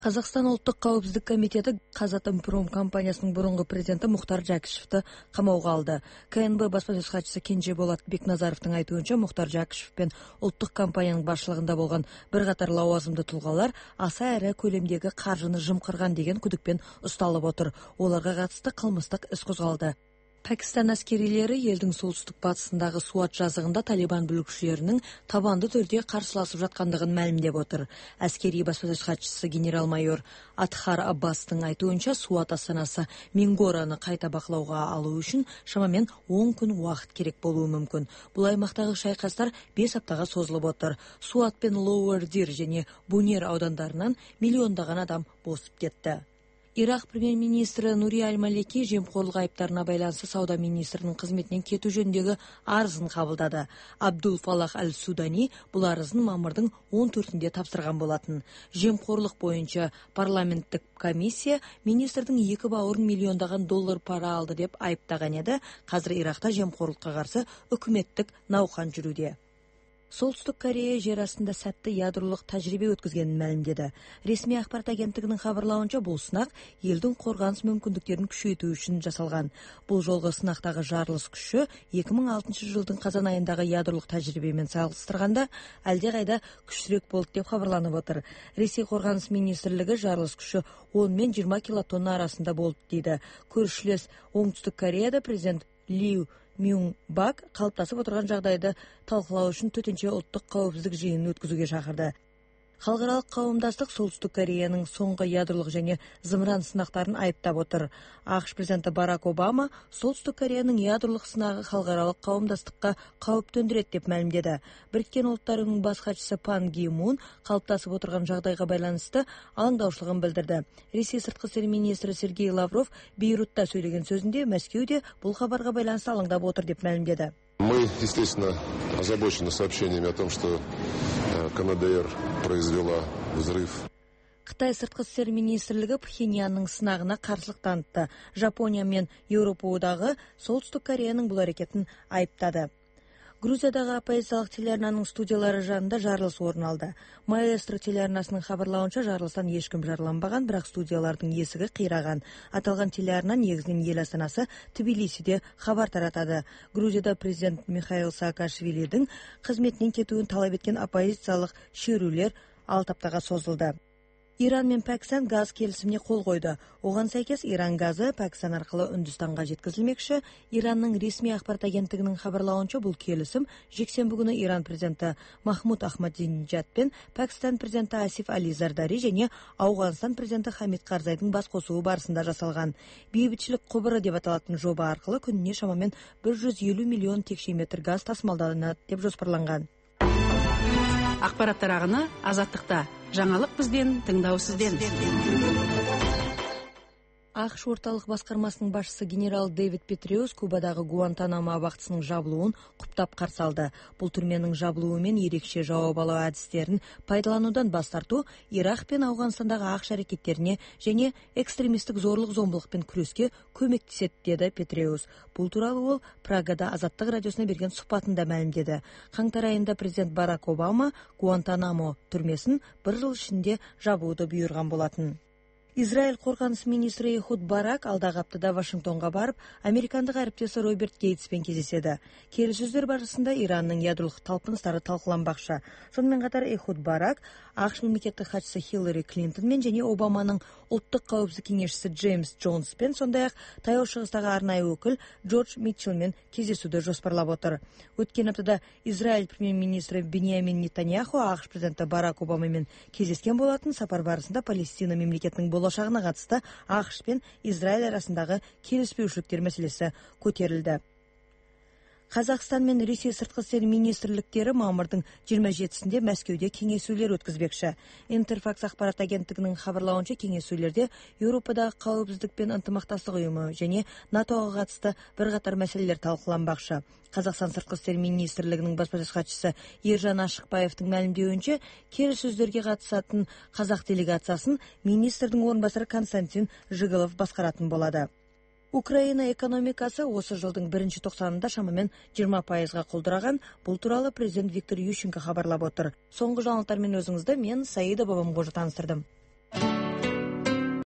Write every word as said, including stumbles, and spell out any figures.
Қазақстан ұлттық қауіпсіздік комитеті Қазатомпром компаниясының бұрынғы президенті Мұхтар Жәкішевті қамауға алды. КНБ баспасөз хатшысы Кенжеболат Бекназаровтың айтуынша, Мұхтар Жәкішев пен ұлттық компанияның басшылығында болған бірқатар лауазымды тұлғалар аса ірі көлемдегі қаржыны жымқырған деген күдікпен ұсталып отыр. Оларға қатысты қылмыстық іс қозғалды. Пәкістан әскерилері елдің солтүстік батысындағы Суат жазығында талибан бүлікшілерінің табанды түрде қарсыласып жатқандығын мәлімдеп отыр. Әскери баспасөз хатшысы генерал-майор Атхар Аббастың айтуынша, Суат астанасы Мингораны қайта бақылауға алу үшін шамамен он күн уақыт керек болуы мүмкін. Бұл аймақтағы шайқастар бес аптаға созылып отыр. Суат пен Лоуэр Дир және Бунер аудандарынан миллиондаған адам босып кетті. Ирак премьер-министрі Нури Аль-Малики жемқорлық айыптарына байланысты сауда министрінің қызметінен кету жөніндегі арызын қабылдады. Абдул Фалах Аль-Судани бұл арызын мамырдың он төртінде тапсырған болатын. Жемқорлық бойынша парламенттік комиссия министрдің екі бауырын миллиондаған доллар пара алды деп айыптаған еді. Қазір Иракта жемқорлыққа қарсы үкіметтік науқан жүруде. Солтүстік Корея жер астында сәтті ядролық тәжірибе өткізгенін мәлімдеді. Ресми ақпарат агенттігінің хабарлауынша, бұл сынақ елдің қорғаныс мүмкіндіктерін күшейту үшін жасалған. Бұл жолғы сынақтағы жарылыс күші екі мың алтыншы жылдың қазан айындағы ядролық тәжірибемен салыстырғанда әлдеқайда күштірек болды деп хабарланып отыр. Ресей қорғаныс министрлігі жарылыс күші он мен жиырма килотонна арасында болды дейді. Көршілес Оңтүстік Кореяда президент Ли Мюн Бак қалыптасып отырған жағдайды талқылау үшін төтенше ұлттық қауіпсіздік жиынын өткізуге шақырды. Халықаралық қауымдастық Солтүстік Кореяның соңғы ядролық және зымыран сынақтарын айыптап отыр. ақш президенті Барак Обама Солтүстік Кореяның ядролық сынағы халықаралық қауымдастыққа қауіп төндіреді деп мәлімдеді. Біріккен ұлттар ұйымының бас хатшысы Пан Ги Мун қалыптасып отырған жағдайға байланысты алаңдаушылығын білдірді. Ресей сыртқы істер министрі Сергей Лавров Бейрутта сөйлеген сөзінде Мәскеуде бұл хабарға байланысты алаңдап отыр деп мәлімдеді. Мы, естественно, озабочены сообщениями о том, что КНДР произвела взрыв. Қытай сыртқы істер министрлігі Пхеньянның сынағына қарсылық танытты. Жапония мен Еуропа одағы Солтүстік Кореяның бұл әрекетін айыптады. Грузиядағы оппозициялық телеарнаның студиялары жанында жарылыс орын алды. Маэстро телеарнасының хабарлауынша, жарылыстан ешкім жараланбаған, бірақ студиялардың есігі қираған. Аталған телеарна негізінен ел астанасы Тбилисиде хабар таратады. Грузияда президент Михаил Саакашвилидің қызметінен кетуін талап еткен оппозициялық шерулер алты аптаға созылды. Иран мен Пәкістан газ келісіміне қол қойды. Оған сәйкес Иран газы Пәкістан арқылы Үндістанға жеткізілмекші. Иранның ресми ақпарат агенттігінің хабарлауынша, бұл келісім жексенбі күні Иран президенті Махмуд Ахмадинеджад пен Пәкістан президенті Асиф Али Зардари және Ауғанстан президенті Хамид Карзайдың бас қосуы барысында жасалған. Бейбітшілік құбыры деп аталатын жоба арқылы күніне шамамен бір жүз елу миллион текше метр газ тасымалданады деп жоспарланған. Ақпараттар ағыны Азаттықта. Жаңалық бізден, тыңдау сізден. ақш орталық басқармасының басшысы генерал Дэвид Петреус Кубадағы Гуантанамо абақтысының жабылуын құптап қарсы алды. Бұл түрменің жабылуымен ерекше жауап алу әдістерін пайдаланудан бас тарту Ирак пен Ауғанстандағы ақш әрекеттеріне және экстремистік зорлық-зомбылықпен күреске көмектеседі деді Петреус. Бұл туралы ол Прагада Азаттық радиосына берген сұхбатында мәлімдеді. Қаңтар айында президент Барак Обама Гуантанамо түрмесін бір жыл ішінде жабуды бұйырған болатын. Израиль қорғаныс министрі Эхуд Барак алдағы аптада Вашингтонға барып, американдық әріптесі Роберт Гейтспен кездеседі. Келіссөздер барысында Иранның ядролық талпыныстары талқыланбақшы. Сонымен қатар Эхуд Барак ақш мемлекеттік хатшысы Хиллари Клинтонмен және Обаманың ұлттық қауіпсіздік кеңесшісі Джеймс Джонспен, сондай-ақ Таяу Шығыстағы арнайы өкіл Джордж Митчелмен кездесуді жоспарлап отыр. Өткен аптада Израиль премьер-министрі Биньямин Нетаньяху ақш президенті Барак Обамамен кездескен болатын. Сапар барысында Палестина мемлекетінің болашағына қатысты ақш пен Израиль арасындағы келіспеушіліктер мәселесі көтерілді. Қазақстан мен Ресей сыртқы істер министрліктері мамырдың жиырма жетісінде Мәскеуде кеңесулер өткізбекші. Интерфакс ақпарат агенттігінің хабарлауынша, кеңесулерде Еуропадағы қауіпсіздік пен ынтымақтастық ұйымы және натоға қатысты бірқатар мәселелер талқыланбақшы. Қазақстан сыртқы істер министрлігінің баспасөз хатшысы Ержан Ашықбаевтың мәлімдеуінше, келіссөздерге қатысатын қазақ делегациясын министрдің орынбасары Константин Жигалов басқаратын болады. Украина экономикасы осы жылдың бірінші тоқсанында шамамен жиырма пайызға құлдыраған. Бұл туралы президент Виктор Ющенко хабарлап отыр. Соңғы жаңалықтармен өзіңізді мен Саида Бабамқожа таныстырдым.